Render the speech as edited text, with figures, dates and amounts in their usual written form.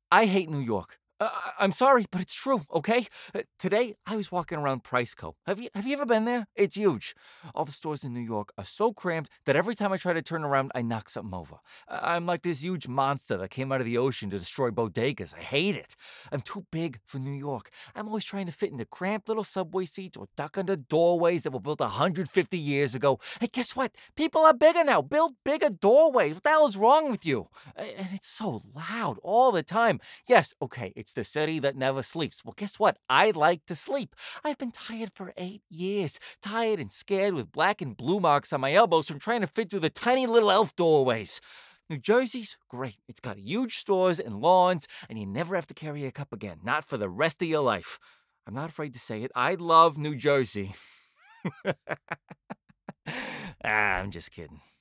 I hate New York. I'm sorry, but it's true, okay? Today, I was walking around Priceco. Have you ever been there? It's huge. All the stores in New York are so cramped that every time I try to turn around, I knock something over. I'm like this huge monster that came out of the ocean to destroy bodegas. I hate it. I'm too big for New York. I'm always trying to fit into cramped little subway seats or duck under doorways that were built 150 years ago. Hey, guess what? People are bigger now. Build bigger doorways. What the hell is wrong with you? And it's so loud all the time. Yes, okay, it's the city that never sleeps. Well, guess what? I like to sleep. I've been tired for 8 years. Tired and scared with black and blue marks on my elbows from trying to fit through the tiny little elf doorways. New Jersey's great. It's got huge stores and lawns, and you never have to carry a cup again. Not for the rest of your life. I'm not afraid to say it. I love New Jersey. I'm just kidding.